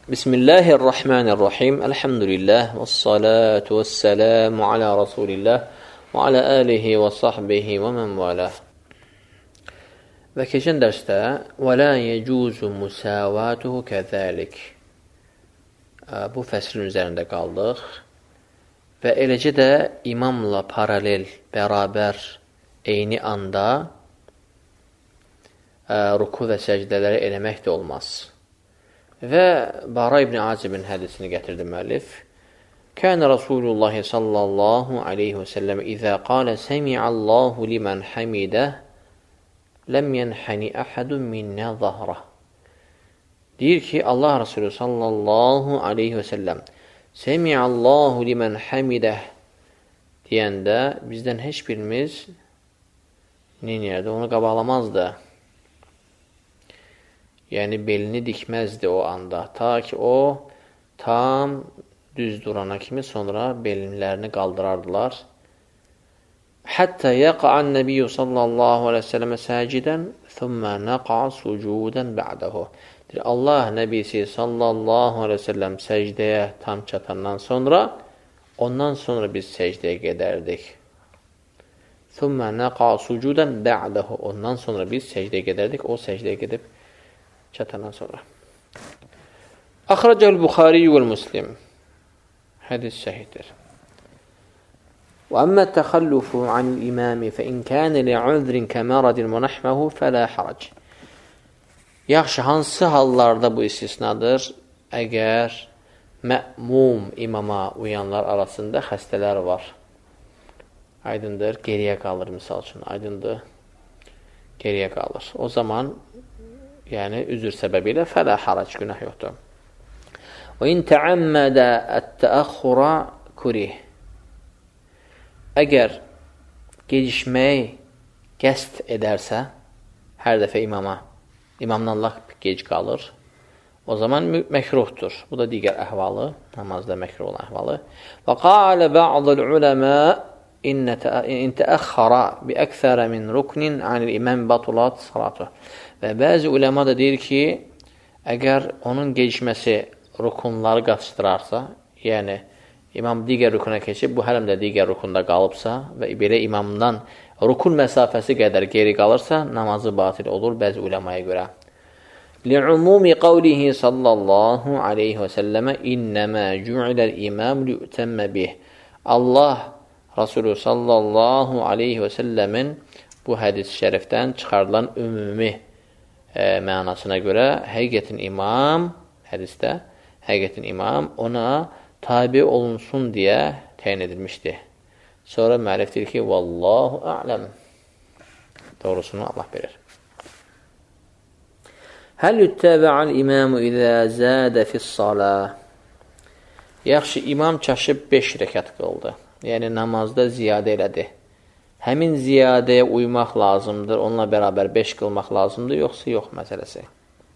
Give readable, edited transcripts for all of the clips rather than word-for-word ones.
Bismillahirrahmanirrahim. Elhamdülillah. Vessalatu vesselamu ala Rasulillah və ala alihi və sahbihi və mən valah. Və keçən dərsdə və la yecuzu musavatuhu kəzəlik. Bu fəslin üzərində qaldıq. Və eləcə də imamla paralel, bərabər, eyni anda ruku və səcdələri eləmək də olmaz. Və Bara ibn Azibin hədisini gətirdi müəllif. Kənə Rasulullah sallallahu aleyhi və səlləm İzə qalə səmi'allahu limən həmidə ləm yənhəni əhədun minnə zahrə. Deyir ki, Allah Resulü sallallahu aleyhi və səlləm səmi'allahu limən həmidə deyəndə bizdən heç birimiz neyərdi? Onu qabaqlamazdı. Yəni, belini dikməzdi o anda. Ta ki, o tam düz durana kimi sonra belinlərini qaldırardılar. Həttə yəqa'an nəbiyyü sallallahu aleyhi ve səlləmə səcidən thümmə nəqa' sucudən bə'dəhu. Allah nəbisi sallallahu aleyhi ve səlləm səcdəyə tam çatandan sonra, ondan sonra biz səcdəyə gedərdik. Thümmə nəqa' sucudən bə'dəhu. Ondan sonra biz səcdəyə gedərdik. O səcdəyə gedib çatandan sonra. Axracəl Buxari və Müslim. Hədis səhihdir. Və əmmə təxallufu anil imami fə in kənə li'udrin kəməradin və nəhməhu fələ harac. Yaxşı, hansı hallarda bu istisnadır? Əgər mə'mum imama uyanlar arasında xəstələr var. Aydındır, geriyə qalır misal üçün. Aydındır, geriyə qalır. O zaman yəni üzr səbəbilə fələ harac, günah yoxdur. Və in təəmmədə ət-təəxxura kurih. Əgər gecişməyi qəsd edərsə, hər dəfə imamdan laq gec qalır, o zaman məkruhdur. Bu da digər əhvalı, namazda məkruh olan əhvalı. Və qalə bə'dul uləmə in təəxxara bi əksərə min ruknin anil imam batulat salatuh. Və bəzi uləma da deyir ki, əgər onun gecişməsi rukunları qaçdırarsa, yəni imam digər rukuna keçib, bu hələm də digər rukunda qalıbsa və belə imamdan rukun məsafəsi qədər geri qalırsa, namazı batil olur bəzi uləmaya görə. Li'umumi qavlihi sallallahu aleyhi və səlləmə innəmə cü'iləl imam li'təmmə bih. Allah Resulü sallallahu aleyhi və səlləmin bu hədis şərifdən çıxarılan ümumi mənasına görə həqiqətin imam, hədisdə, həqiqətin imam ona tabi olunsun deyə təyin edilmişdir. Sonra müəllif deyir ki, Vallahu a'ləm. Doğrusunu Allah bilir. Həl yüttəbə'al imamu izə zədə fis-salah. Yaxşı, imam çaşıb 5 rəkat qıldı. Yəni, namazda ziyadə elədi. Həmin ziyadəyə uymaq lazımdır, onunla bərabər 5 qılmaq lazımdır, yoxsa yox məsələsi.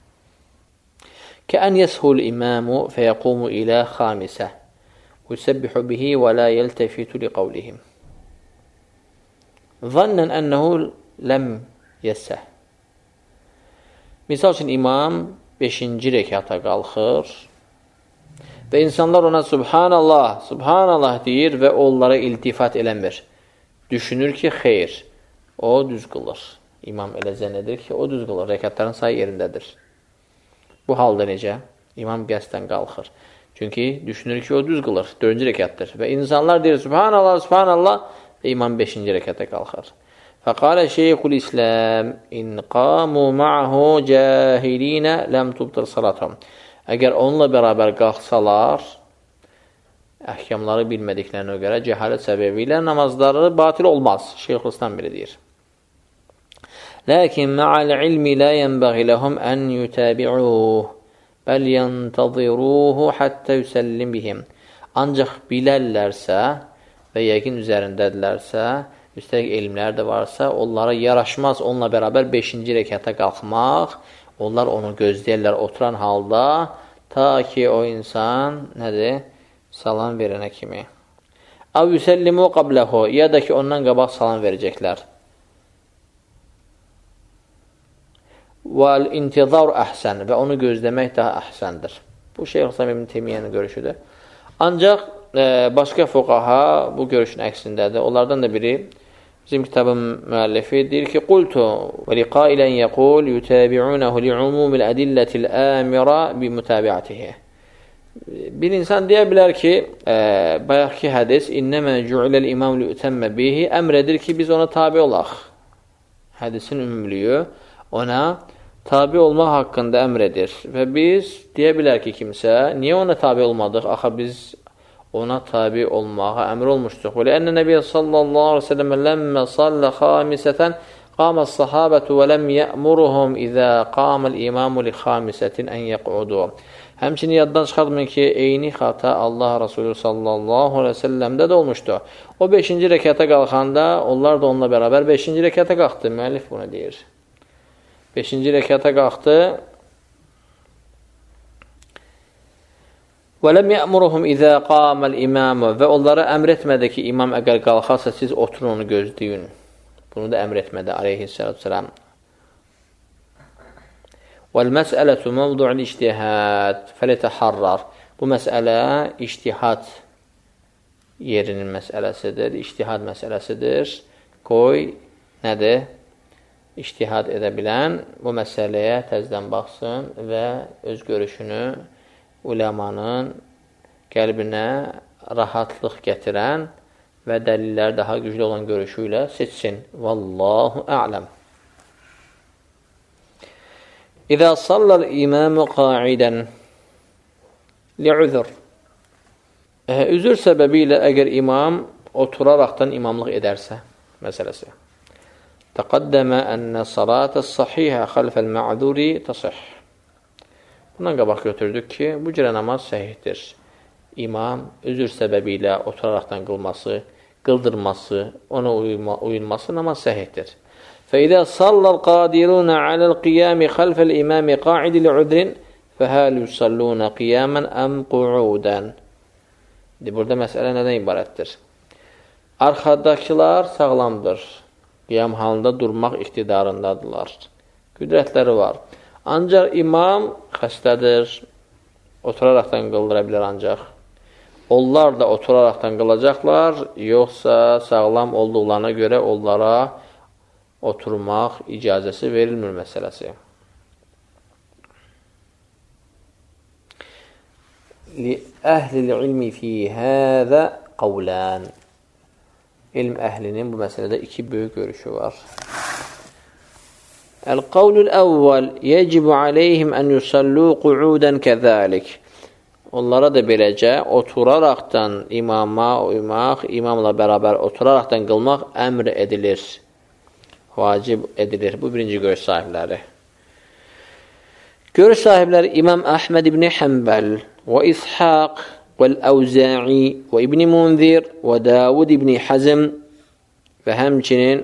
Kəən yəshul imamu fəyəqumu ilə xamisə yüsəbbihu bihi və la yəltəfitu li qavlihim. Zannən ənəhu ləm yəsəh. Misal üçün, imam 5-ci rəkata qalxır və insanlar ona Subhanallah, Subhanallah deyir və onlara iltifat eləmir. Düşünür ki, xeyr, o düz qılır. İmam elə zənn edir ki, o düz qılır. Rəkatların sayı yerindədir. Bu halda necə? İmam qəsdən qalxır. Çünki düşünür ki, o düz qılır. 4-cü rəkatdır. Və insanlar deyir, Subhanallah, Subhanallah və imam 5-ci rəkata qalxır. Fəqalə şeyxul İslam in qamu ma'hu cahilinə ləm tubdır salatam. Əgər onunla bərabər qalxsalar, əhkamları bilmədiklərinə görə cəhalət səbəbi ilə namazları batil olmaz. Şeyxülislam belə deyir. Lakin ma'al ilmi la yenbəği ləhum ən yutəbi'uh bəl yəntəziruhu həttə yüsəllim bihim. Ancaq bilərlərsə və yəqin üzərindədirlərsə, üstəlik elmlər də varsa, onlara yaraşmaz onunla bərabər 5-ci rəkata qalxmaq. Onlar onu gözləyərlər oturan halda, ta ki o insan nədir? Salam verənə kimi. Əv yüsəllimu qabləhu, ya da ki ondan qabaq salam verəcəklər. Vəl intizar əhsən və onu gözləmək daha əhsəndir. Bu Şeyx İslam İbn Teymiyyənin görüşüdür. Ancaq başqa fuqaha bu görüşün əksindədir. Onlardan da biri bizim kitabın müəllifi deyir ki, qultu və liqailən yəqul yutabi'unahu li'umumil adillətil əmira bi mutabi'atihi. Bir insan deyə bilər ki, bayaqki hədis innəmə cu'iləl imam li'utəmmə bihi əmr edir ki, biz ona tabi olaq. Hədisin ümumluyu ona tabi olmaq haqqında əmr edir. Və biz deyə bilər ki, kimsə, niyə ona tabi olmadıq? Axı biz ona tabi olmağa əmr olmuşduq. Və lənnə Nəbiyyə sallallahu aleyhi ve sellem ləmmə sallə xamisətən qaməs sahabətu və ləm yə'muruhum izə qaməl imamu li xamisətin ən yəqudu. Həmçinin yaddan çıxartmayın ki, eyni xata Allah Resulü sallallahu aleyhi ve sellemdə də olmuşdu. O 5-ci rəkata qalxanda, onlar da onunla bərabər 5-ci rəkata qalxdı. Müəllif bunu deyir. 5-ci rəkata qalxdı. وَلَمْ يَأْمُرُهُمْ اِذَا قَامَ الْاِمَامُ Və onlara əmr etmədi ki, imam əgər qalxarsa, siz oturun, onu gözləyin. Bunu da əmr etmədi, aleyhissalatu vesselam. وَالْمَسْأَلَةُ مَوْضُعُ الْاِجْتِهَادِ فَلَتَحَرَّرْ Bu məsələ ictihad yerinin məsələsidir, ictihad məsələsidir. Qoy, nədir? İctihad edə bilən bu məsələyə təzdən baxsın və öz görüşünü uləmanın qəlbinə rahatlıq gətirən və dəlillər daha güclü olan görüşü ilə seçsin. Vallahu a'lam. İzə sallal imamu qa'idən li'uzur. Üzür səbəbi ilə əgər imam oturaraqdan imamlıq edərsə, məsələsi. Təqaddəmə ənə salatəs sahihə xalfəl ma'zuri tasih. Bundan qabaq götürdük ki, bu cürə namaz səhihdir. İmam üzür səbəbi ilə oturaraqdan qıldırması, ona uyulması namaz səhihdir. فَإِذَا صَلَّى الْقَادِرُونَ عَلَى الْقِيَامِ خَلْفَ الْإِمَامِ قَاعِدِ لِعُذْرٍ فَهَلْ يُصَلُّونَ قِيَامًا أَمْ قُعُودًا Burada məsələ nədən ibarətdir? Arxadakılar sağlamdır. Qiyam halında durmaq iqtidarındadırlar. Qüdrətləri var. Ancaq imam xəstədir. Oturaraqdan qıldıra bilər ancaq. Onlar da oturaraqdan qılacaqlar, yoxsa sağlam olduqlarına görə onlara oturmaq icazəsi verilmir məsələsi. Əhlil ilmi fi həzə qavlən. İlm əhlinin bu məsələdə iki böyük görüşü var. El-qavlul əvvəl yəcibu aleyhim ən yusallu qu'udən kəzəlik. Onlara da beləcə oturaraqdan imama uymaq, imamla bərabər oturaraqdan qılmaq əmr edilir. Vacib edilir. Bu birinci görüş sahibləri. Görüş sahibləri İmam Əhməd ibn Həmbəl və İshaq vəl-Əvzə'i və İbn Munzir və Davud ibn Hazm və həmçinin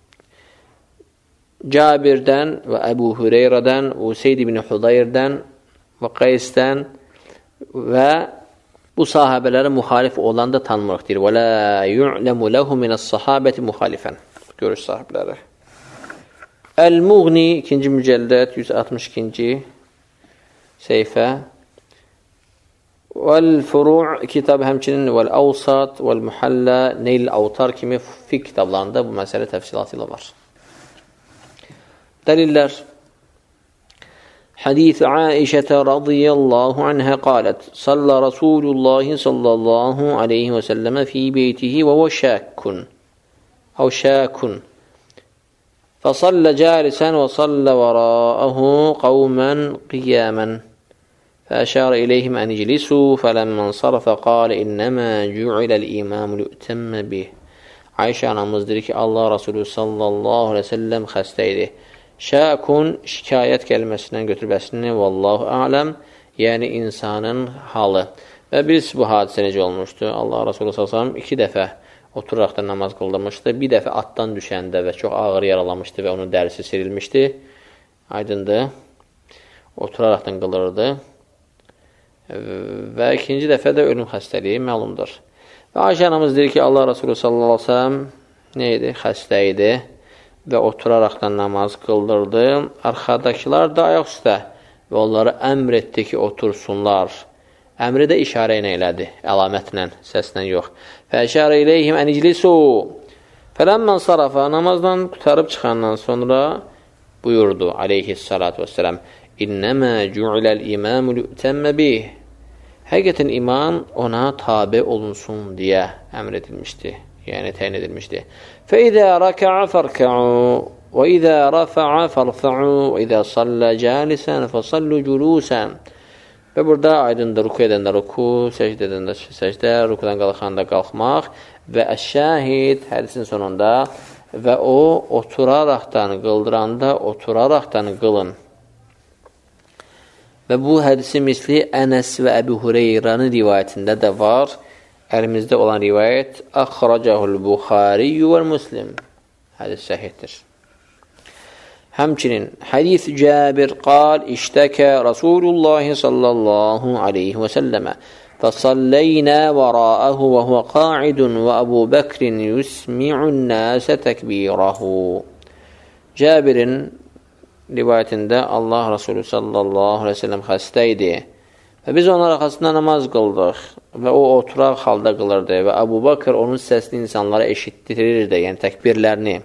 Cabirdən və Əbu Hüreyrədən, Useyd ibn Hudayrdən və Qaysdən və bu sahabələrə müxalif olan da tanımırıq deyir. Və la yu'ləmu ləhu minəs-sahabəti müxalifən. Görüş sahibləri. El-Muğni 2-ci mücəlləd 162-ci səhifə. Vəl-Furu' kitab həmçinin Vəl-Əvsat, Vəl-Muhallə, Neyl-Avtar kimi fiqh kitablarında bu məsələ təfsilatı ilə var. Dəlillər. Hadis Aişə radiyallahu anhə qalət: "Salla Rasulullah sallallahu alayhi və sallam fi beytihi və huwa şakkun." Aw şakun. فصلى جالسا وصلى وراءه قوما قياما فأشار إليهم أن يجلسوا فلما انصرف قال إنما جعل الإمام ليؤتم به. Ayşə anamız deyir ki, Allah Resulü sallallahu aleyhi ve sellem xəstə idi. Şakun şikayət kəlməsindən götürməsini vallahu a'lam, yəni insanın halı. Və biz bu hadisə necə olmuşdu? Allah Resulü sallallahu aleyhi ve sellem 2 dəfə oturaraqdan namaz qıldırmışdı. Bir dəfə atdan düşəndə və çox ağır yaralamışdı və onun dərisi sirilmişdi. Aydındır. Oturaraqdan qılırdı. Və ikinci dəfə də ölüm xəstəliyi məlumdur. Və Ayşə anamız deyir ki, Allah Resulü sallallahu aleyhi ve sellem nə idi? Xəstə idi və oturaraqdan namaz qıldırdı. Arxadakılar da ayaq üstə və onlara əmr etdi ki, otursunlar. Əmri də işarə ilə elədi, əlamətlə, səslə yox. Fəşərə iləyhim ən iclisu. Fələmmən sarafa, namazdan qutarıb çıxandan sonra buyurdu aleyhissalatu vesselam, İnnəmə cu'iləl imamu lü'təmmə bih. Həqiqətən imam ona tabi olunsun deyə əmr edilmişdi, yəni təyin edilmişdi. Fəizə rəkə'a fərkə'u və izə rəfə'a fərfə'u və izə sallə cəlisən fəsallu culusən. Və burada aydındır, ruku edəndə ruku, səcdə edəndə səcdə, rukudan qalxanda qalxmaq və əşşəhid hədisin sonunda və o oturaraqdan qıldıranda oturaraqdan qılın. Və bu hədisi misli Ənəs və Əbu Hureyranın rivayətində də var. Əlimizdə olan rivayət Əxracəhul Buxariyyu və Müslim. Hədis səhihdir. Həmçinin hədis Cəbir qal iştəkə Rasulullah sallallahu aleyhi və səlləmə fəsalləynə vərəəhu və huvə qaidun və Əbu Bəkrin yusmi'un nəsə təkbirahu. Cəbirin rivayətində Allah Resulü sallallahu aleyhi ve sellem xəstə idi və biz onun arxasında namaz qıldıq və o oturaq halda qılırdı və Əbu Bakır onun səsini insanlara eşitdirirdi, yəni təkbirlərini.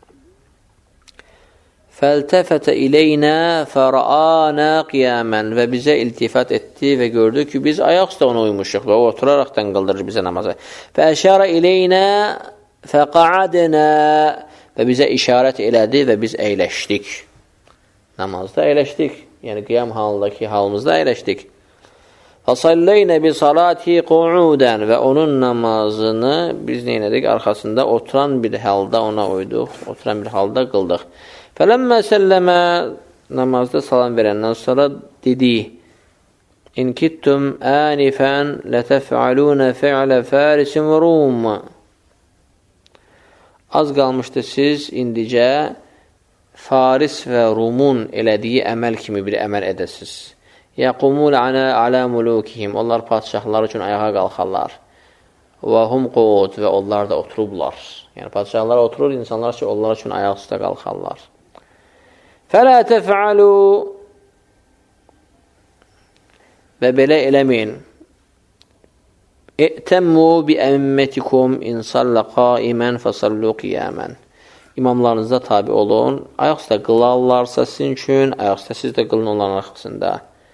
Fəltəfətə ileynə fərəanə qiyamən və bizə iltifat etdi və gördü ki, biz ayaq üstə ona uymuşuq və o oturaraqdan qıldırır bizə namazı. Fəşərə ileynə fəqa'adnə və bizə işarət elədi və biz əyləşdik. Namazda əyləşdik, yəni qiyam halındakı halımızda əyləşdik. Fəsalləynə bi salati qu'udən və onun namazını biz neynədik? Arxasında oturan bir halda ona uyduq, oturan bir halda qıldıq. Fələmmə səlləmə namazda salam verəndən sonra dedi, İn kittum ənifən lətəf'alunə fi'lə fərisin və rum. Az qalmışdı siz indicə Faris və Rumun elədiyi əməl kimi bir əməl edəsiz. Yəqumul alə mulukihim. Onlar padişahlar üçün ayağa qalxarlar. Və hum qud və onlar da oturublar. Yəni padişahlar oturur, insanlar ki, onlar üçün ayaq üstə qalxarlar. Fələ təf'alu və belə eləməyin. İ'təmmu bi əmmetikum in sallə qaimən fəsallu qiyamən. İmamlarınıza tabi olun. Ayaq üstə qılarlarsa sizin üçün, ayaq üstə siz də qılın onların arxasında.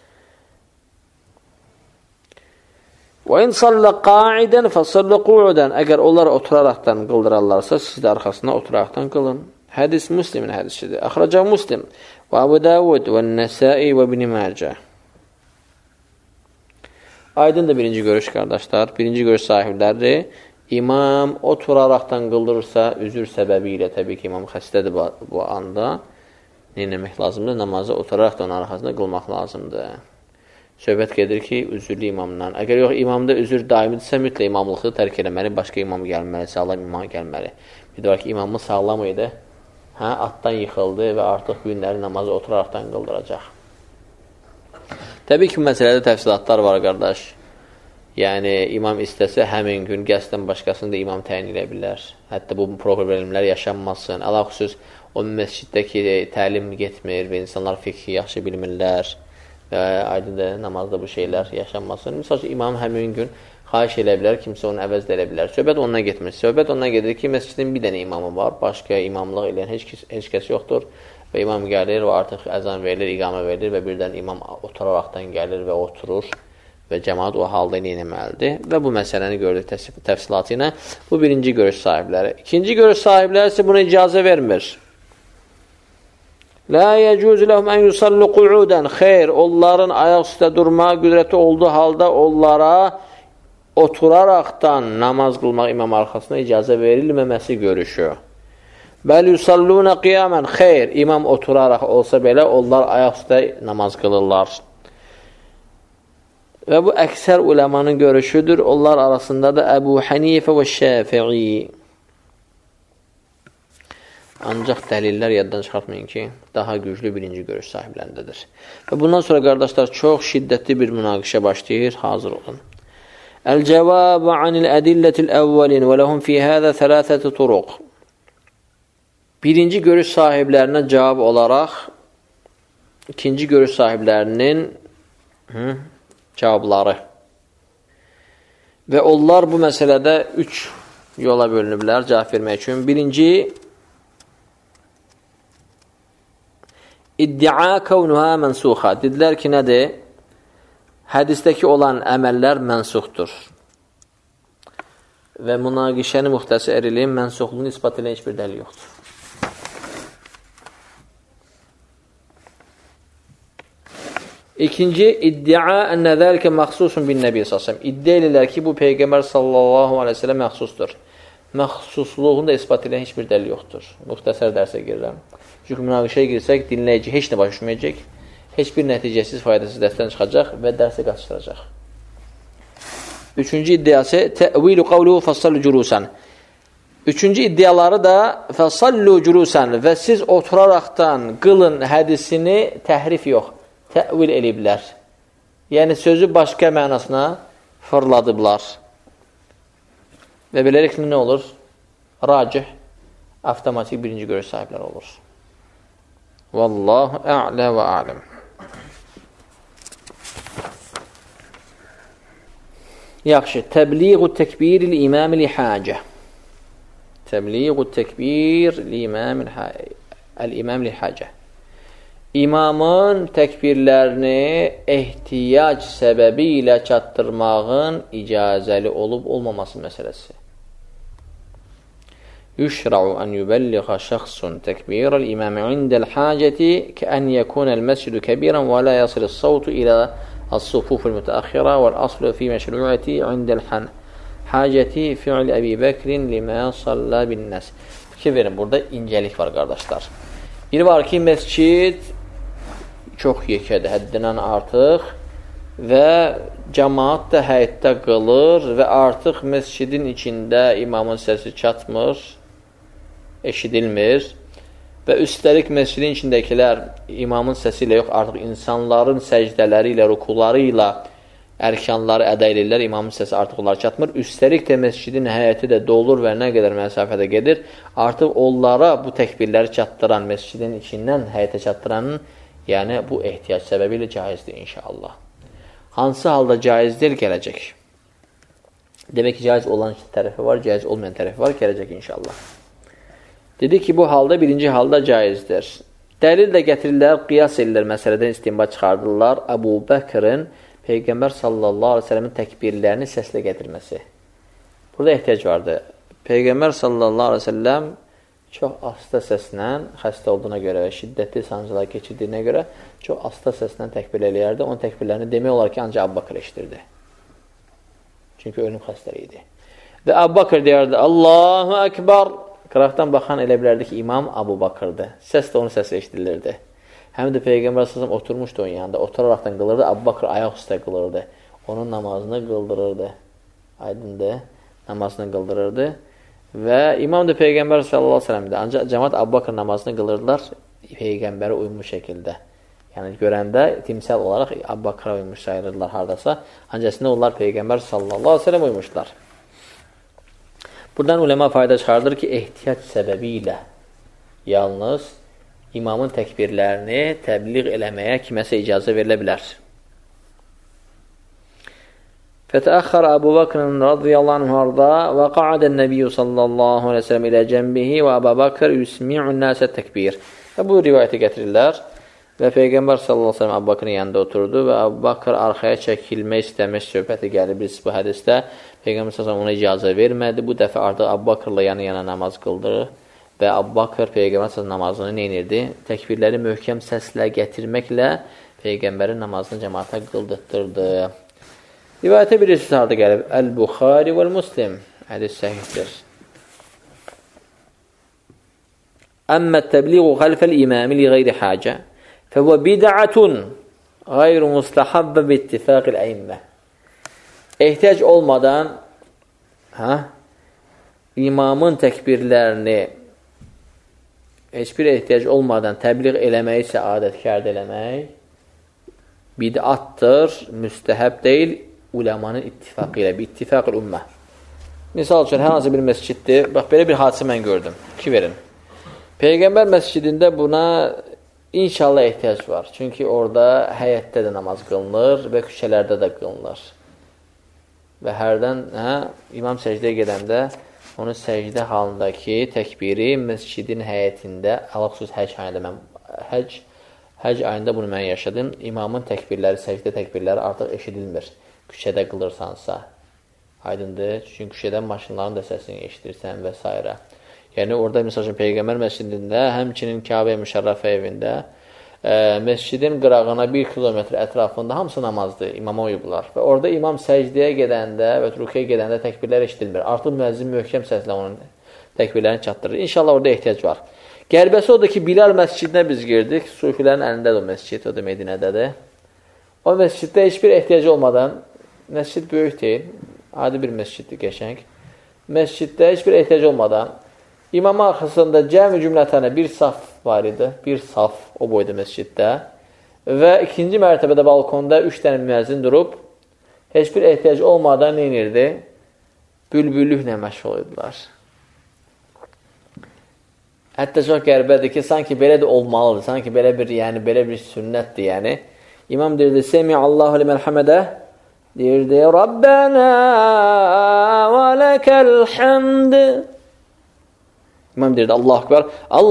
Və in sallə qa'idən fəsallə qu'udən. Əgər onlar oturaraqdan qıldırarlarsa, siz də arxasında oturaraqdan qılın. Hədis Müslimin hədisidir. Əxrəcə Müslim və Əbu Davud və Nəsai və İbn Məcə. Aydındır birinci görüş, qardaşlar. Birinci görüş sahibləri İmam oturaraqdan qıldırırsa, üzür səbəbi ilə, təbii ki, imam xəstədir bu anda, neyləmək lazımdır? Namazı oturaraq da onun arxasında qılmaq lazımdır. Söhbət gedir ki, üzürlü imamdan. Əgər yox, imamda üzür daimidirsə, mütlə imamlıqı tərk eləməli, başqa imam gəlməli, sağlam imam gəlməli. Bir də var ki, imamı sağlam idi, atdan yıxıldı və artıq günləri namazı oturaraqdan qıldıracaq. Təbii ki, məsələdə təfsilatlar var, qardaş. Yəni, imam istəsə həmin gün qəsdən başqasını da imam təyin edə bilər. Hətta bu problemlər yaşanmasın. Əlaxüsus, o məsciddəki təlim getmir və insanlar fikri yaxşı bilmirlər və aydınca namazda bu şeylər yaşanmasın. Misal ki, imam həmin gün xahiş edə bilər, kimsə onu əvəz edə bilər. Söhbət ondan getmir. Söhbət ondan gedir ki, məscidin bir dənə imamı var, başqa imamlıq eləyən heç kəs yoxdur və imam gəlir və artıq əzan verilir, iqamə verilir və birdən imam oturaraqdan gəlir və oturur. Və cəmaat o halda eləməlidir. Və bu məsələni gördük təfsilatı ilə. Bu birinci görüş sahibləri. İkinci görüş sahibləri isə buna icazə vermir. Lə yəcüzü ləhum ən yusallu qu'udən. Xeyr, onların ayaq üstə durma qüdrəti olduğu halda onlara oturaraqdan namaz qılmaq imam arxasına icazə verilməməsi görüşü. Bəl yusalluna qiyamən. Xeyr, imam oturaraq olsa belə onlar ayaq üstə namaz qılırlar. Və bu əksər uləmanın görüşüdür. Onlar arasında da Əbu Hənifə və Şəfi'i. Ancaq dəlillər yaddan çıxartmayın ki, daha güclü birinci görüş sahiblərindədir. Və bundan sonra, qardaşlar, çox şiddətli bir münaqişə başlayır. Hazır olun. Əl-cəvab anil ədillətil əvvəlin və ləhum fi hədə thələthəti turuq. Birinci görüş sahiblərinə cavab olaraq ikinci görüş sahiblərinin cavabları. Və onlar bu məsələdə 3 yola bölünüblər cavab vermək üçün. Birinci, iddia kavnuha mənsuxa. Dedilər ki, nədir? Hədisdəki olan əməllər mənsuxdur. Və münaqişəni müxtəsər eləyim, mənsuxluğunu ispat edən heç bir dəlil yoxdur. İkinci, iddia ənə zəlikə məxsusun bin nəbi s.ə.v. İddia edirlər ki, bu Peyğəmbər sallallahu aleyhi ve sellem məxsusdur. Məxsusluğunu da ispat edən heç bir dəlil yoxdur. Müxtəsər dərsə girirəm. Çünki münaqişəyə girsək, dinləyici heç nə başa düşməyəcək, heç bir nəticəsiz, faydasız dərsdən çıxacaq və dərsi qaçışdıracaq. Üçüncü iddiası, tə'vilu qavluhu fəssallu culusan. Üçüncü iddiaları da fəssallu culusan və siz oturaraqdan qılın hədisini təhrif yox, tə'vil eləyiblər. Yəni, sözü başqa mənasına fırladıblar. Və beləliklə nə olur? Racih, avtomatik birinci görüş sahibləri olur. Vallahu a'lə və a'ləm. Yaxşı, təbliğu təkbir il-imam li-hacə. Təbliğu təkbir il-imam li-hacə. İmamın təkbirlərini ehtiyac səbəbi ilə çatdırmağın icazəli olub olmaması məsələsi. Yüşra'u an yubelliğa şəxsun təkbirəl imam indəl hacəti kəən yəkunəl məscidu kəbirən və la yasilis savtu ilə as-sufuful mütəəxirə vəl-aslu fi məşru'əti indəl hacəti fi'l Əbi Bəkrin limə salla bin-nəs. Fikir verin, burada incəlik var, qardaşlar. Biri var ki, məscid çox yekədir, həddindən artıq və cəmaat da həyətdə qılır və artıq məscidin içində imamın səsi çatmır, eşidilmir və üstəlik məscidin içindəkilər imamın səsi ilə yox, artıq insanların səcdələri ilə, rukuları ilə ərkanları əda edirlər, imamın səsi artıq onlar çatmır. Üstəlik də məscidin həyəti də dolur və nə qədər məsafədə gedir. Artıq onlara bu təkbirləri çatdıran, məscidin içindən həyətə çatdıranın, yəni bu ehtiyac səbəbi ilə caizdir inşallah. Hansı halda caiz deyil, gələcək. Demək ki, caiz olan tərəfi var, caiz olmayan tərəfi var, gələcək inşallah. Dedi ki, bu halda birinci halda caizdir. Dəlil də gətirirlər, qiyas edirlər, məsələdən istinbat çıxardırlar. Əbu Bəkrin Peyğəmbər sallallahu aleyhi ve sellemin təkbirlərini səslə gətirməsi. Burada ehtiyac vardı. Peyğəmbər sallallahu aleyhi ve sellem çox asta səslə, xəstə olduğuna görə və şiddətli sancılar keçirdiyinə görə çox asta səslə təkbir eləyərdi. Onun təkbirlərini demək olar ki, ancaq Əbu Bakır eşidirdi. Çünki ölüm xəstəliyi idi. Və Əbu Bakır deyərdi, Allahu Ekber. Qıraqdan baxan elə bilərdi ki, imam Əbu Bakırdır. Səs də onun səsi eşidilirdi. Həm də Peyğəmbər sallallahu oturmuşdu onun yanında, oturaraqdan qılırdı, Əbu Bakır ayaq üstə qılırdı. Onun namazını qıldırırdı. Aydındır, namazını qıldırırdı. Və imam da Peyğəmbər sallallahu aleyhi ve sellem'dir. Ancaq cəmaat Əbu Bakır namazını qılırdılar Peyğəmbərə uymuş şəkildə. Yəni görəndə timsal olaraq Əbu Bakıra uymuş sayılırlar hardasa. Ancaq onlar Peyğəmbər sallallahu aleyhi ve sellem uymuşlar. Buradan uləma fayda çıxardır ki, ehtiyac səbəbi ilə yalnız imamın təkbirlərini təbliğ eləməyə kiməsə icazə verilə bilər. Fətəəxxər Əbu Bakrin radiyallahu anhu arda və qa'adən nəbiyyü sallallahu aleyhi ve sellem ilə cəmbihi və Əbu Bakr yusmi'un nəsə təkbir. Və bu rivayəti gətirirlər və Peyğəmbər sallallahu aleyhi ve sellem Əbu Bakrin yanında oturdu və Əbu Bakr arxaya çəkilmək istəmiş söhbəti gəlir biz bu hədisdə. Peyğəmbər sallallahu ona icazə vermədi. Bu dəfə artıq Əbu Bakrla yana namaz qıldırır. Və Əbu Bakır Peyğəmbər namazını neynirdi? Təkbirləri möhkəm səslə gətirməklə Peyğəmbərin namazını cəmaata qıldırtdırdı. Rivayətə birisi harada gəlib? Əl-Buxari vəl-Muslim. Hədis səhihdir. Əmmə təbliğu xəlfəl imami li qeyri hacə fəvə bid'atun qeyru mustahabbə bittifaqil əimmə. Ehtiyac olmadan imamın təkbirlərini heç bir ehtiyac olmadan təbliğ eləməyi səadətkar eləmək bid'atdır, müstəhəb deyil, uləmanın ittifaqı ilə, bittifaqil ümmə. Misal üçün, hər hansı bir məsciddir, bax, belə bir hadisə mən gördüm. Ki verin. Peyğəmbər məscidində buna İnşallah ehtiyac var. Çünki orada həyətdə də namaz qılınır və küçələrdə də qılınır. Və hərdən imam səcdəyə gedəndə onun səcdə halındakı təkbiri məscidin həyətində, xüsus həc ayında həc ayında bunu mən yaşadım. İmamın təkbirləri, səcdə təkbirləri artıq eşidilmir. Küçədə qılırsansa. Aydındır. Çünki küçədən maşınların da səsini eşidirsən və s. Yəni orada məsələn Peyğəmbər məscidində, həmçinin Kəbə Müşərrəfə evində məscidin qırağına 1 kilometr ətrafında hamısı namazdır, imama uyublar. Və orada imam səcdəyə gedəndə və rüküyə gedəndə təkbirlər eşidilmir. Artıq müəzzin möhkəm səslə onun təkbirlərini çatdırır. İnşallah orada ehtiyac var. Qərbəsi odur ki, Bilal məscidinə biz girdik. Sufilərin əlindədir o məscid, o da Medinədədir. O məsciddə heç bir ehtiyac olmadan, məscid böyük deyil, adi bir məsciddir, qəşəng. Məsciddə heç bir ehtiyac olmadan İmamın arxasında cəmi cümlətənə bir saf var idi. Bir saf o boyda məsciddə. Və ikinci mərtəbədə balkonda 3 dənə müəzzin durub, heç bir ehtiyac olmadan neynirdi? Bülbüllüklə məşğul idilər. Hətta çox qəribədir ki, sanki belə də olmalıdır. Sanki belə bir sünnətdir, yəni. İmam deyirdi, Semi'allahu limen hamidə. Deyirdi, Rabbena və ləkəl hamd. İmam deyirdi, Allahu Ekber.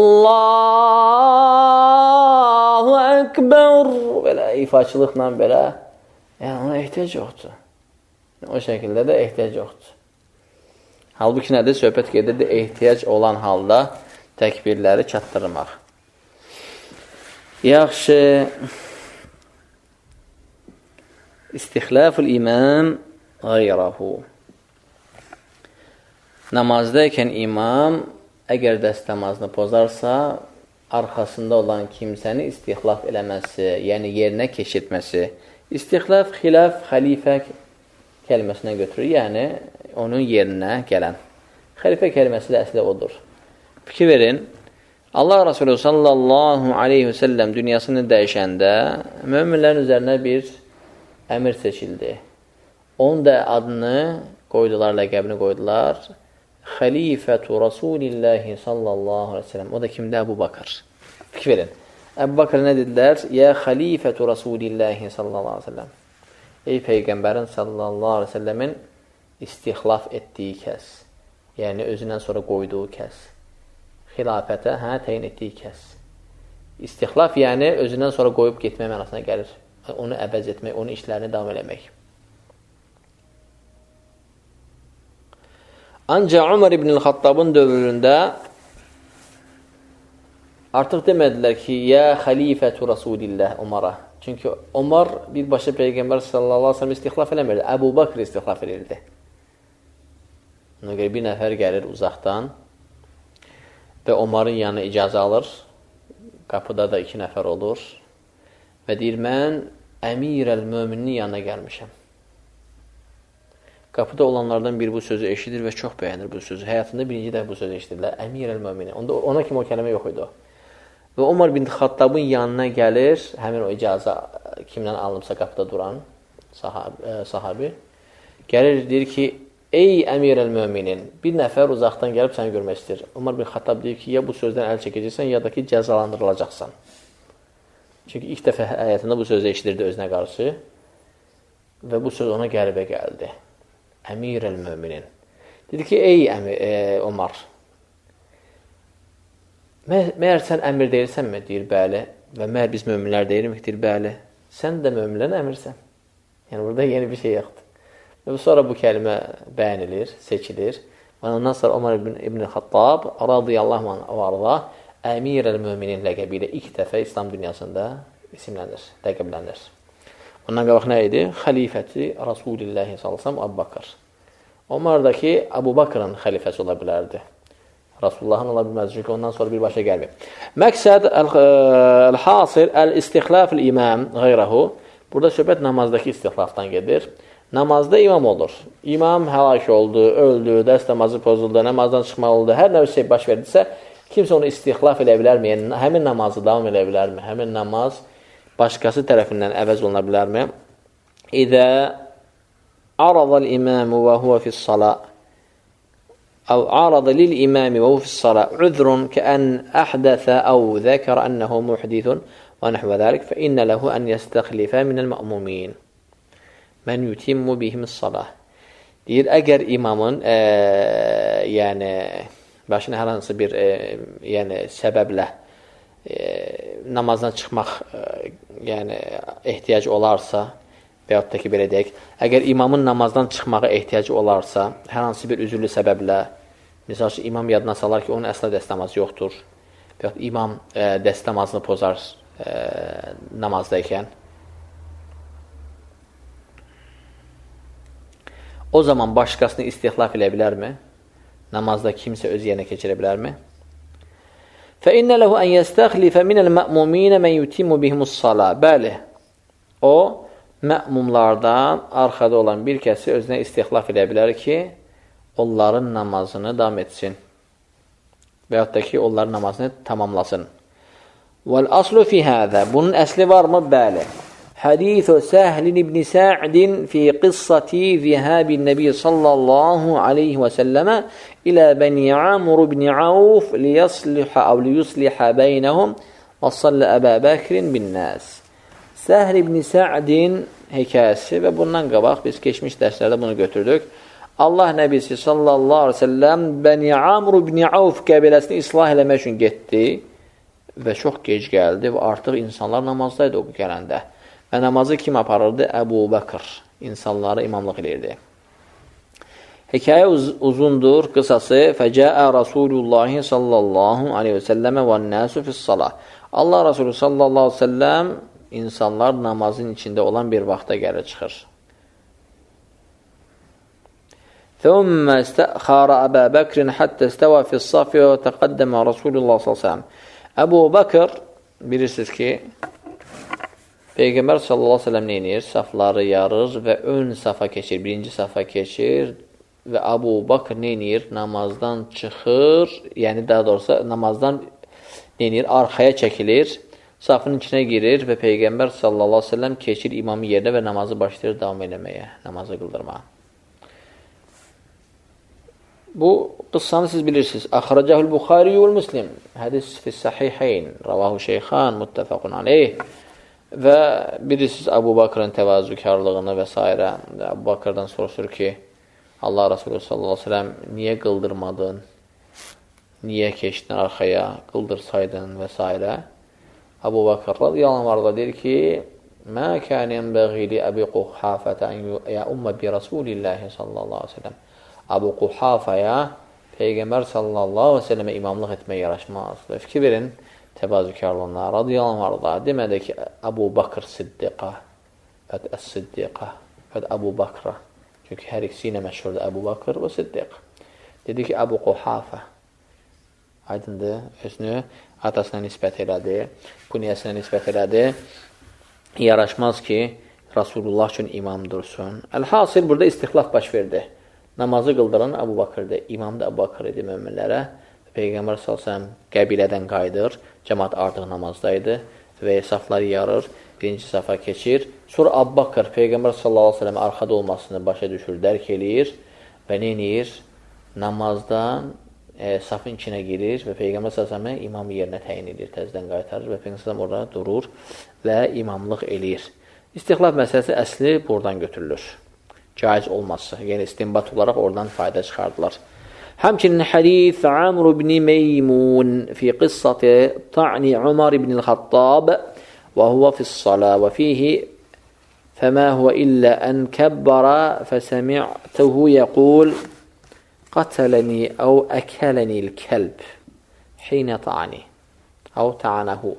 Allahu Ekber. Belə ifaçılıqla belə. Yəni, ona ehtiyac yoxdur. O şəkildə də ehtiyac yoxdur. Halbuki nədir? Söhbət gedirdi, ehtiyac olan halda təkbirləri çatdırmaq. Yaxşı. İstixlaful imam qayrəhu. Namazdayken imam əgər dəst namazını pozarsa, arxasında olan kimsəni istixlaf eləməsi, yəni yerinə keçirtməsi. İstixlaf, xilaf, xəlifə kəlməsinə götürür, yəni onun yerinə gələn. Xəlifə kəlməsi də əsli odur. Fikir verin, Allah Resulü sallallahu aleyhi və səlləm dünyasını dəyişəndə möminlərin üzərinə bir əmir seçildi. Onun da adını qoydular, ləqəbini qoydular. Xəlifətu Rasulillahi sallallahu aleyhi ve sellem. O da kimdə? Əbu Bakır. Fikir verin. Əbu Bakır nə dedilər? Yə xəlifətu Rasulillahi sallallahu aleyhi ve sellem. Ey Peyğəmbərin sallallahu aleyhi ve sellemin istixlaf etdiyi kəs. Yəni özündən sonra qoyduğu kəs. Xilafətə təyin etdiyi kəs. İstixlaf yəni özündən sonra qoyub getmək mənasına gəlir. Onu əvəz etmək, onun işlərini davam eləmək. Ancaq Umar ibn Xattabın dövründə artıq demədilər ki, yə xəlifətu Rasulillah Umara. Çünki Umar birbaşa Peyğəmbər sallallahu aleyhi ve sellem istixlaf eləmirdi. Əbu Bakr istixlaf edirdi. Ona görə bir nəfər gəlir uzaqdan və Umarın yanına icazə alır. Qapıda da 2 nəfər olur. Və deyir, mən əmirəl-möminin yanına gəlmişəm. Qapıda olanlardan biri bu sözü eşidir və çox bəyənir bu sözü. Həyatında birinci də bu sözü eşidirlər. Əmirəl-möminin. Ona kimi o kəlmə yox idi o. Və Umar bin Xattabın yanına gəlir, həmin o icazə kimdən alınmışsa qapıda duran sahabi. Gəlir, deyir ki, ey əmirəl-möminin, bir nəfər uzaqdan gəlib səni görmək istəyir. Umar bin Xattab deyir ki, ya bu sözdən əl çəkəcəksən, ya da ki, cəzalandırılacaqsan. Çünki ilk dəfə həyatında bu sözü eşidirdi özünə qarşı və bu söz ona qəribə gəldi. Əmirəl-möminin. Dedi ki, ey Umar, məyər sən əmir deyilsənmi? Deyir, bəli. Və məyər biz möminlər deyirik? Deyir, bəli. Sən də möminlərin əmirsən. Yəni, burada yeni bir şey yoxdur. Və sonra bu kəlmə bəyənilir, seçilir. Və ondan sonra Umar ibn Xattab radiyallahu anhu əmirəl-möminin ləqəbi ilə ilk dəfə İslam dünyasında isimlənir, ləqəblənir. Ondan qabaq nə idi? Xəlifəti Rasulillahi sallallahu Əbu Bakır. Umardakı Əbu Bakırın xəlifəsi ola bilərdi. Rasulullahın ola bilməz, çünki ondan sonra birbaşa gəlmir. Məqsəd, əl-hasir, əl-istixlaf-ül-imam qeyrəhu. Burada söhbət namazdakı istixlafdan gedir. Namazda imam olur. İmam həlak oldu, öldü, dəst namazı pozuldu, namazdan çıxmaq oldu. Hər nə bir şey baş verdisə, kimsə onu istixlaf elə bilərmi? Yəni, həmin namazı davam elə bilərmi? Həmin namaz başqası tərəfindən əvəz oluna bilərmi? İdə aradal imamu və huvə fis-salah. أو عارض للإمام وهو في الصلاة عذر كأن أحدث أو ذكر أنه محدث ونحو ذلك فإن له أن يستخلف من المأمومين من يتم بهم الصلاة. Deyir, əgər imamın başına hər hansı bir səbəblə namazdan çıxmaq ehtiyac olarsa və yaxud da ki, belə deyək, əgər imamın namazdan çıxmağa ehtiyacı olarsa, hər hansı bir üzürlü səbəblə, misal ki, imam yadına salar ki, onun əsla dəst namazı yoxdur və yaxud imam dəst namazını pozar namazdaykən, o zaman başqasını istixlaf elə bilərmi? Namazda kimsə öz yerinə keçirə bilərmi? فَإِنَّ لَهُ أَنْ يَسْتَخْلِفَ مِنَ الْمَأْمُومِينَ مَنْ يُتِمُّ بِهِمُ الصَّلَاةِ. Bəli, o, mə'mumlardan arxada olan bir kəsi özünə istixlaf edə bilər ki, onların namazını davam etsin və yaxud da ki, onların namazını tamamlasın. وَالْأَصْلُ فِي هَذَا. Bunun əsli varmı? Bəli. حديث سهل بن ساعد في قصة ذهاب النبي صلى الله عليه وسلم إلى بني عمرو بن عوف ليصلح بينهم وصلى أبا بكر بالناس. Səhl ibn Sa'din hekayəsi və bundan qabaq biz keçmiş dərslərdə bunu götürdük. Allah Nəbisi sallallahu aleyhi ve sellem Bəni Amr ibn Avf qəbiləsini islah eləmək üçün getdi və çox gec gəldi və artıq insanlar namazdaydı o gələndə. Və namazı kim aparırdı? Əbu Bakır insanlara imamlıq edirdi. Hekayə uzundur, qısası Fəcəə Rasulullah sallallahu aleyhi ve selləmə və nəsu fissalah. Allah Rasulü sallallahu aleyhi ve selləm insanlar namazın içində olan bir vaxta gəlir çıxır. Thumma istəxara Əbə Bəkrin həttə istəvə fissafı və təqəddəmə Rasulullah sallallahu aleyhi ve selləm. Əbu Bakır, bilirsiniz ki, Peyğəmbər sallallahu aleyhi ve sellem neyinir? Safları yarır və ön safa keçir, birinci safa keçir və Əbu Bakır neyinir? Namazdan çıxır, yəni daha doğrusu namazdan neyinir? Arxaya çəkilir, safın içinə girir və Peyğəmbər sallallahu aleyhi ve sellem keçir imamın yerinə və namazı başlayır davam eləməyə, namazı qıldırmağa. Bu qıssanı siz bilirsiniz. Əxrəcəhül Buxari və Müslim. Hədis fis-sahihayn, ravahu şeyxan, muttəfəqun aleyh. Və bilirsiniz Əbu Bakırın təvazükarlığını və s. Əbu Bakırdan soruşur ki, Allah Resulü sallallahu aleyhi ve sellem niyə qıldırmadın, niyə keçdin arxaya, qıldırsaydın və s. Əbu Bakır radiyallahu anhu deyir ki, Mə kən yənbəği li Əbi Quhafətə yə ümmə bi Rasulillahi sallallahu aleyhi ve sellem. Əbu Quhafəyə Peyğəmbər sallallahu aleyhi ve sellemə imamlıq etmək yaraşmaz. Və fikir verin, təvazükarlığına, radiyallahu anhu demədi ki, Əbu Bakır Siddiqa, Əs-Siddiqa, Əbu Bakra. Çünki hər ikisi ilə məşhurdur Əbu Bakır və Siddiq. Dedi ki, Əbu Quhafə, aydındır, özünü atasına nisbət elədi, quniyyəsinə nisbət elədi, yaraşmaz ki, Rasulullah üçün imam dursun. Əl-hasıl burada istixlaf baş verdi. Namazı qıldıran Əbu Bakırdır, imam da Əbu Bakır idi möminlərə. Peyğəmbər s.ə.v qəbilədən qayıdır, cəmaat artıq namazdaydı və safları yarır, birinci safa keçir. Sonra Əbu Bakır Peyğəmbər s.ə.v arxada olmasını başa düşür, dərk eləyir və neynir? Namazdan safın içinə girir və Peyğəmbər s.ə.v imam yerinə təyin edir, təzdən qaytarır və Peyğəmbər s.ə.v orada durur və imamlıq eləyir. İstixlaf məsələsi əsli buradan götürülür. Caiz olmazsa, yəni istinbat olaraq oradan fayda çıxardılar. Həmçinin hədith Amr ibn Meymun fi qissati ta'ni Umar ibn al-Xattab və huva fis-salah və fihi fəmə huvə illə ən kəbbara fəsəmi'tuhu yəqul qatələni əv əkələnil-kəlb xinə ta'ni əv ta'anahu.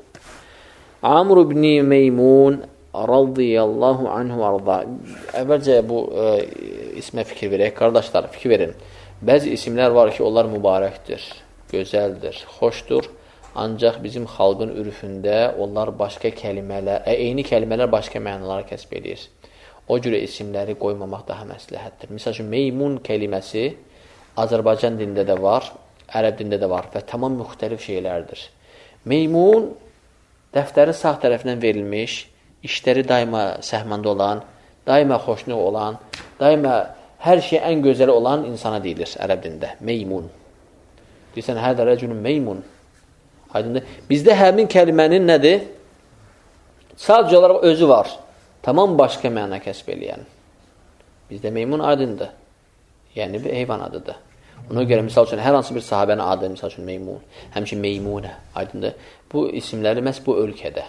Amr ibn Meymun radiyallahu anhu arda. Əvvəlcə bu ismə fikir verək. Qardaşlar, fikir verin. Bəzi isimlər var ki, onlar mübarəkdir, gözəldir, xoşdur. Ancaq bizim xalqın ürfündə onlar başqa kəlimələr, eyni kəlimələr başqa mənalar kəsb edir. O cürə isimləri qoymamaq daha məsləhətdir. Misal üçün, meymun kəliməsi Azərbaycan dilində də var, ərəb dilində də var və tamam müxtəlif şeylərdir. Meymun dəftərin sağ tərəfindən verilmiş, işləri daima səhməndə olan, daima xoşluq olan, daima hər şey ən gözəli olan insana deyilir ərəb dilində. Meymun. Deyirsən, hədə rəcülün meymun. Aydındır. Bizdə həmin kəlmənin nədir? Sadəcə olaraq özü var. Tamam başqa məna kəsb eləyən. Bizdə meymun aydındır. Yəni bir heyvan adıdır. Ona görə misal üçün hər hansı bir sahabənin adı, misal üçün meymun, həmçin meymunə aydındır. Bu isimləri məhz bu ölkədə,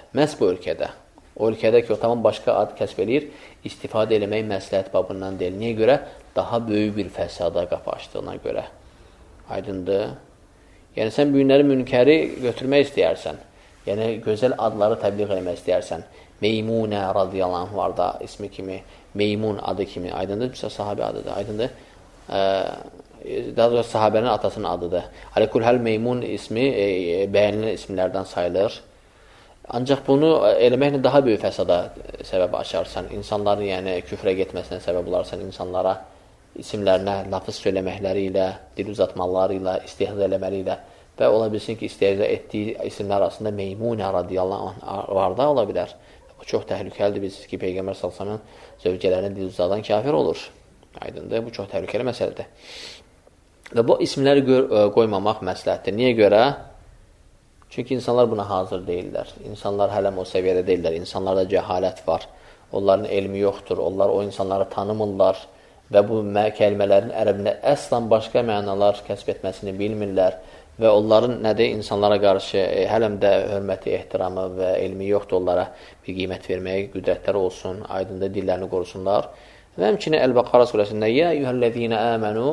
o ölkədə ki, o tamam başqa ad kəsb eləyir, istifadə eləmək məsləhət babından deyil. Niyə görə? Daha böyük bir fəsada qapı açdığına görə. Aydındır. Yəni, sən bu günləri münkəri götürmək istəyərsən, yəni gözəl adları təbliğ eləmək istəyərsən, Meymunə radiyallahu anh var da ismi kimi, Meymun adı kimi, aydındır, sahabə adıdır, aydındır. Daha doğrusu sahabənin atasının adıdır. Aləkulhəl Meymun ismi bəyənilən isimlərdən sayılır. Ancaq bunu eləməklə daha böyük fəsada səbəb açarsan, insanların yəni küfrə getməsinə səbəb olarsan, insanlara isimlərinə lafız söyləməkləri ilə, dil uzatmaları ilə, istihza eləmələri ilə və ola bilsin ki, istihza etdiyi isimlər arasında Meymunə radiyallahu anh var da ola bilər. Bu çox təhlükəlidir, bilirsiniz ki, Peyğəmbər sallallahu zövcələrinə dil uzadan kafir olur. Aydındır, bu çox təhlükəli məsələdir. Və bu isimləri qoymamaq məsləhətdir. Niyə görə? Çünki insanlar buna hazır deyirlər. İnsanlar hələm o səviyyədə deyirlər. İnsanlarda cəhalət var. Onların elmi yoxdur. Onlar o insanları tanımırlar və bu kəlimələrin ərəbində əslan başqa mənalar kəsb etməsini bilmirlər və onların nədir? İnsanlara qarşı hələm də hörməti, ehtiramı və elmi yoxdur. Onlara bir qiymət verməyə qüdrətləri olsun, aydında dillərini qorusunlar. Və həmçinin Əl-Bəqara surəsində Yə eyyuhəl-ləzīnə əmənu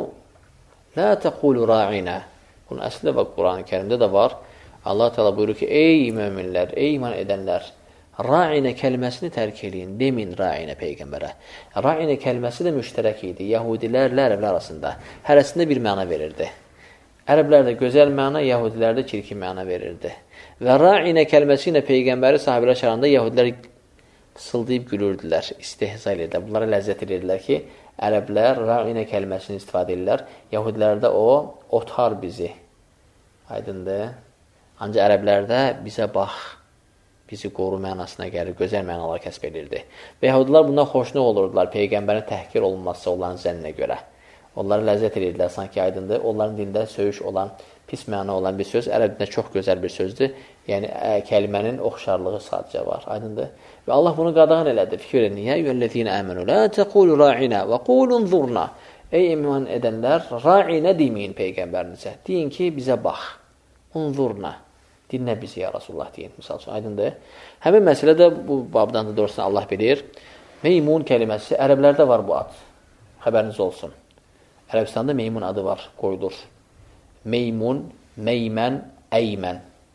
lə təqulu ra'inə. Bunun əsli də Quran-ı Kərimdə də var. Allah Teala buyurur ki, ey möminlər, ey iman edənlər, ra'inə kəlməsini tərk eləyin, demin ra'inə Peyğəmbərə. Ra'inə kəlməsi də müştərək idi, Yahudilərlə ərəblər arasında. Hərəsində bir məna verirdi. Ərəblərdə gözəl məna, Yahudilərdə çirkin məna verirdi. Və ra'inə kəlməsi ilə Peyğəmbəri sahabələr çağıranda Yahudilər sıldayıb gülürdülər, istehza edirdilər. Bunlara ləzzət edirdilər ki, ərəblər ra'inə kəlməsini istifadə edirlər. Yahudilərdə o, otar bizi. Aydındır. Ancaq ərəblərdə bizə bax, bizi qoru mənasına gəlir, gözəl mənalar kəsb edirdi. Və yahudilər bundan xoşluq olurdular, Peyğəmbərin təhqir olunması onların zənninə görə. Onları ləzzət edirdilər, sanki aydındır. Onların dilində söyüş olan, pis məna olan bir söz, ərəb dilində çox gözəl bir sözdür. Yəni, kəlmənin oxşarlığı sadəcə var, aydındır. Və Allah bunu qadağan elədi, fikir edin. Yə eyyuhəl-ləzīnə əmənu, lə təqulu ra'inə və qulun zurna. Ey iman edənlər, ra'inə deməyin Peyğəmbərinizə. Deyin ki, bizə bax, unzurna. Dinlə bizi, ya Rasulullah deyin, misal üçün, aydındır. Həmin məsələ də bu babdan da doğrusunu Allah bilir. Meymun keliməsi, ərəblərdə var bu ad. Xəbəriniz olsun. Ərəbistanda meymun adı var, qoyulur. Meymun, meymən, əymən.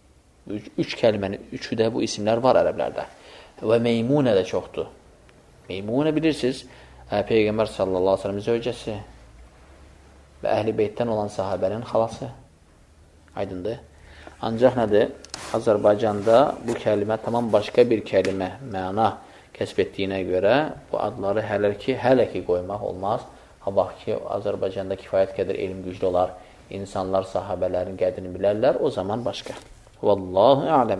Üç kelimənin, üçü də bu isimlər var ərəblərdə. Və meymunə də çoxdur. Meymunə bilirsiniz, Peyğəmbər sallallahu aleyhi ve sellem zövcəsi və əhl-i beytdən olan sahabənin xalası. Aydındır. Ancaq nədir? Azərbaycanda bu kəlimə tamam başqa bir kəlimə, məna kəsb etdiyinə görə bu adları hələ ki qoymaq olmaz. Bax ki, Azərbaycanda kifayət qədər elm güclü olar, insanlar sahabələrin qədrini bilərlər, o zaman başqa. Vallahu a'ləm.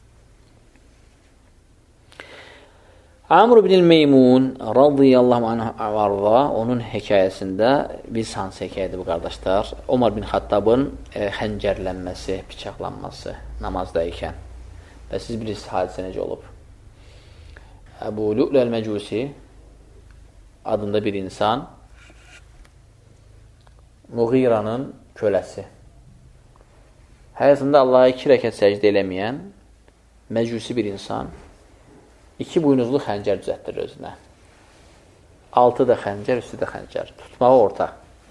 Amr ibn Meymun radiyallahu anh varda, onun hekayəsində biz hansı hekayədir bu qardaşlar? Omar bin Xattabın xəncərlənməsi, bıçaqlanması namazdayken. Və siz bilirsiniz hadisə necə olub. Əbu Lu'l el-Məcusi adında bir insan, Muğiranın köləsi. Həyatında Allah'a 2 rəkət səcdə eləməyən məcusi bir insan 2 buynuzlu xəncər düzətdir özünə. 6 da xəncər, üstü də xəncər. Tutmağı orta.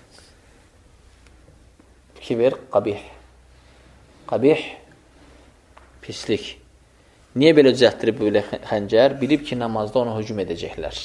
Fikir ver, qabih. Qabih, pislik. Niyə belə düzətdirib belə xəncər? Bilib ki, namazda ona hücum edəcəklər.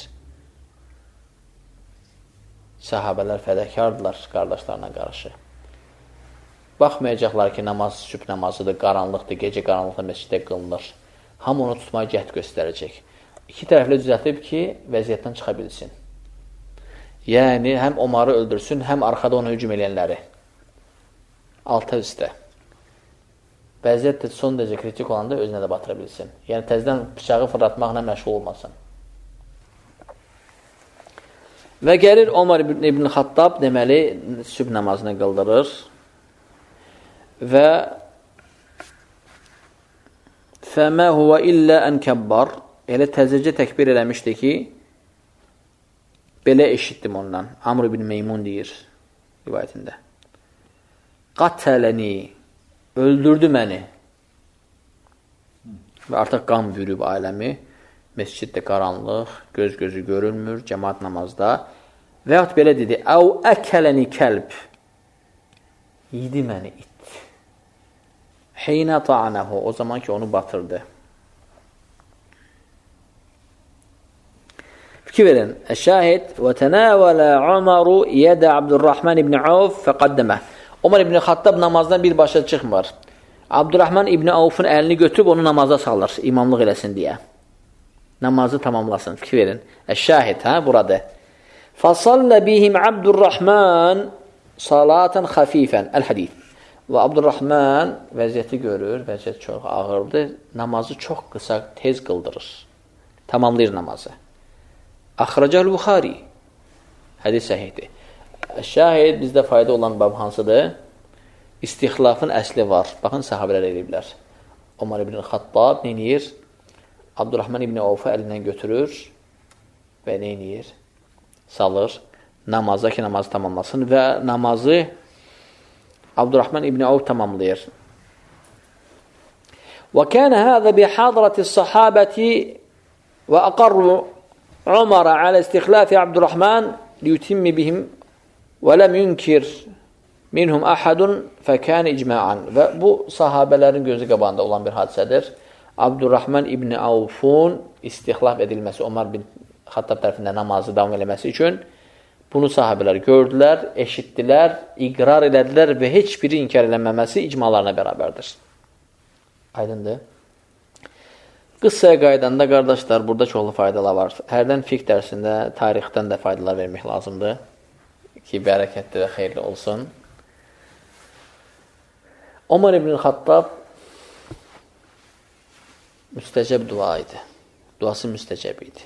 Sahabələr fədəkardılar qardaşlarına qarşı. Baxmayacaqlar ki, namaz sübh namazıdır, qaranlıqdır, gecə qaranlıqda məsciddə qılınır. Hamı onu tutmağa cəhd göstərəcək. 2 tərəfli düzəltib ki, vəziyyətdən çıxa bilsin. Yəni, həm Omarı öldürsün, həm arxada ona hücum eləyənləri. Alta üstə. Vəziyyət də son dərəcə kritik olanda özünə də batıra bilsin. Yəni, təzdən bıçağı fırlatmaqla məşğul olmasın. Və gəlir Omar ibn Xattab, deməli, sübh namazını qıldırır və فَمَا هُوَ إِلَّا أَنْ كَبَّرْ elə təzəcə təkbir eləmişdi ki, belə eşitdim ondan. Amr ibn Meymun deyir rivayətində. Qatələni, öldürdü məni. Və artıq qan bürüb aləmi. Məsciddə qaranlıq, göz-gözü görülmür, cəmaat namazda. Və yaxud belə dedi, əv əkələni kəlb. Yedi məni it. Heynə ta'anəhu, o zaman ki, onu batırdı. Fikir verin. Şahid və tənəvələ Umaru yedə Abdurrahman ibn Avf fəqaddəmə. Umar ibn Xattab namazdan bir başa çıxmır. Abdurrahman ibn Avf'ın əlini götürüb onu namaza salır, imamlıq eləsin deyə. Namazı tamamlasın. Fikir verin. Şahid, burada. Fasallə bihim Abdurrahman salatan xafifən. Əl-hadid. Və Abdurrahman vəziyyəti görür, vəziyyət çox ağırdır. Namazı çox qısa, tez qıldırır. Tamamlayır namazı. Axracəl Buxari. Hədis səhihdir. Şahid bizdə fayda olan bab hansıdır? İstixlafın əsli var. Baxın, sahabələr eləyiblər. Umar ibn Xattab neyniyir? Abdurrahman ibn Avf'ı əlindən götürür və neyniyir? Salır. Namaza ki, namazı tamamlasın və namazı Abdurrahman ibn Avf tamamlayır. Və kənə həzə bihadrəti sahabəti və əqarru Umara alə istixlafi Abdurrahman liyutimmi bihim və ləm yunkir minhum əhədun fəkən icma'an. Və bu sahabələrin gözü qabağında olan bir hadisədir. Abdurrahman ibn Avf'un istixlaf edilməsi, Umar bin Xattab tərəfindən namazı davam eləməsi üçün bunu sahabələr gördülər, eşitdilər, iqrar elədilər və heç biri inkar eləməməsi icmalarına bərabərdir. Aydındır. Qıssaya qaydanda, qardaşlar, burada çoxlu faydalar var. Hərdən fiqh dərsində, tarixdən də faydalar vermək lazımdır ki, bərəkətli və xeyirli olsun. Umar ibn Xattab müstəcəb dua idi. Duası müstəcəb idi.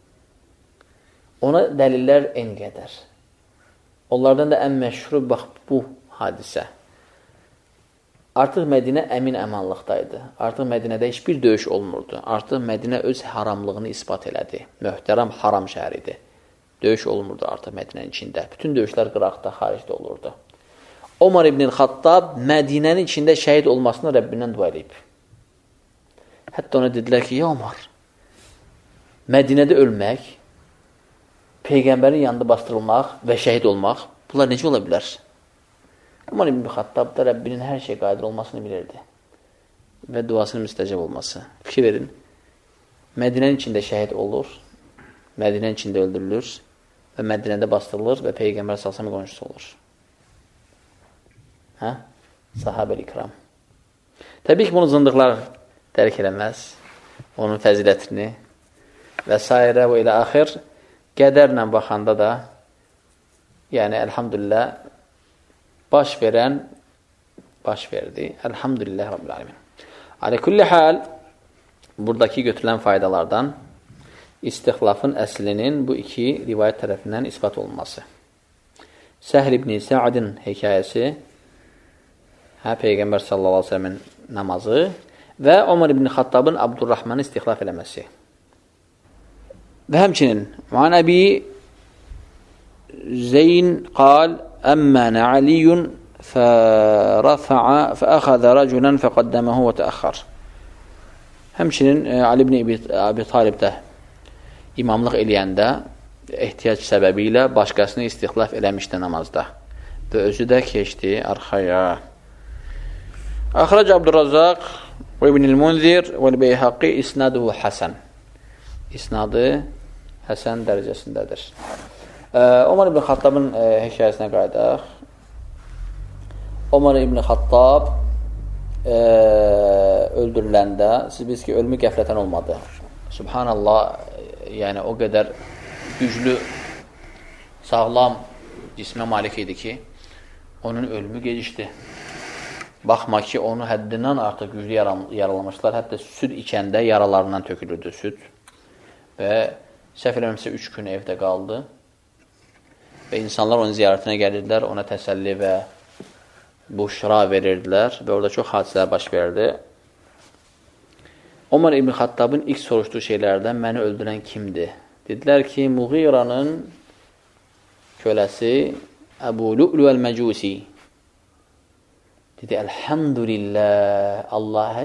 Ona dəlillər en qədər. Onlardan da ən məşhuru, bax, bu hadisə. Artıq Mədinə əmin əmanlıqdaydı. Artıq Mədinədə heç bir döyüş olmurdu. Artıq Mədinə öz haramlığını ispat elədi. Möhtərəm haram şəhəridir. Döyüş olmurdu artıq Mədinənin içində. Bütün döyüşlər qıraqda, xaricdə olurdu. Umar ibn Xattab Mədinənin içində şəhid olmasını Rəbbindən dua edib. Hətta ona dedilər ki, ya Umar, Mədinədə ölmək, Peyğəmbərin yanında bastırılmaq və şəhid olmaq, bunlar necə ola bilər? Umar ibn Xattab da Rəbbinin hər şey qadir olmasını bilirdi. Və duasının müstəcəb olması. Fikir verin, Mədinənin içində şəhid olur, Mədinənin içində öldürülür və Mədinədə bastırılır və Peyğəmbər salsam qonşusu olur. Sahabe-i ikram. Təbii ki, bunu zındıqlar dərk eləməz, onun fəzilətini və s. və ilə axir qədərlə baxanda da, yəni, əlhamdülillah, baş verən, baş verdi. Əlhamdülillah, Rabbil alemin. Alə kulli hal, buradakı götürülən faydalardan istixlafın əslinin bu iki rivayət tərəfindən ispat olunması. Səhl ibn Sa'din hekayəsi, Peyğəmbər sallallahu aleyhi ve sellemin namazı və Umar ibn Xattabın Abdurrahmanı istixlaf eləməsi. Və həmçinin, Mu'an Əbi Zeyn qal, əmmənə Aliyyun fəəxəzə rəculən fəqəddəməhu və təəxxar. Həmçinin, Ali ibn Abi Talib də imamlıq eləyəndə ehtiyac səbəbi ilə başqasını istixlaf eləmişdi namazda. Və özü də keçdi arxaya. Əxrəc Abdurrazaq və İbn-i Munzir və Beyhaqi isnaduhu Həsən. İsnadı Həsən dərəcəsindədir. Umar ibn Xattabın hekayəsinə qaydaq. Umar ibn Xattab öldürüləndə, siz bilirsiniz ki, ölümü qəflətən olmadı. Subhanallah, yəni o qədər güclü, sağlam cismə malik idi ki, onun ölümü gecişdi. Baxma ki, onu həddindən artıq güclü yaralamışlar. Hətta süd içəndə yaralarından tökülürdü süd. Və səhv eləməmsə 3 gün evdə qaldı. və insanlar onun ziyarətinə gəlirdilər, ona təsəlli və buşra verirdilər və orada çox hadisələr baş verdi. Ömər İbn Xattabın ilk soruşduğu şeylərdən məni öldürən kimdir? Dedilər ki, Muğiranın köləsi Əbu Lu'lu el-Məcusi. Dedi, elhamdülillah, Allaha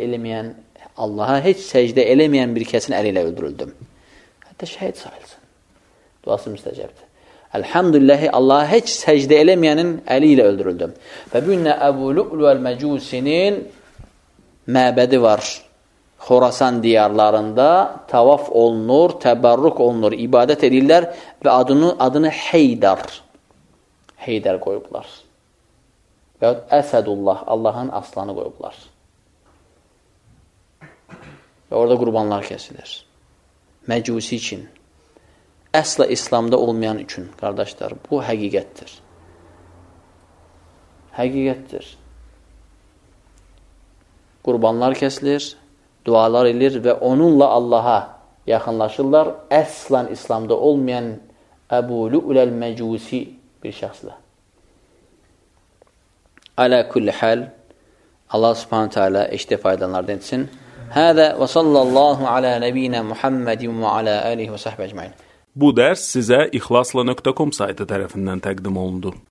heç səcdə eləməyən bir kəsin əli ilə öldürüldüm. Hətta şəhid sayılsın. Duası müstəcəbdir. Elhamdülillahi, Allaha heç səcdə eləməyənin əli ilə öldürüldüm. Və bu günə Əbu Lu'lu el-Məcusinin məbədi var. Xorasan diyarlarında tavaf olunur, təbərrük olunur, ibadət edirlər və adını Heydər qoyublar. Və Əsədullah, Allahın aslanı qoyublar. Və orada qurbanlar kəsilir. Məcusi üçün, əsla İslamda olmayan üçün, qardaşlar, bu həqiqətdir. Həqiqətdir. Qurbanlar kəsilir, dualar edilir və onunla Allaha yaxınlaşırlar. Əslan İslamda olmayan Əbu Lu'l el-Məcusi bir şəxslə. Alə kulli hal, Allah subhanahu teala eşitə faydalardan etsin. Hədə və sallallahu alə nəbiyinə Muhammedin və alə alihi və səhbə əcmain. Bu dərs sizə ixlasla.com saytı tərəfindən təqdim olundu.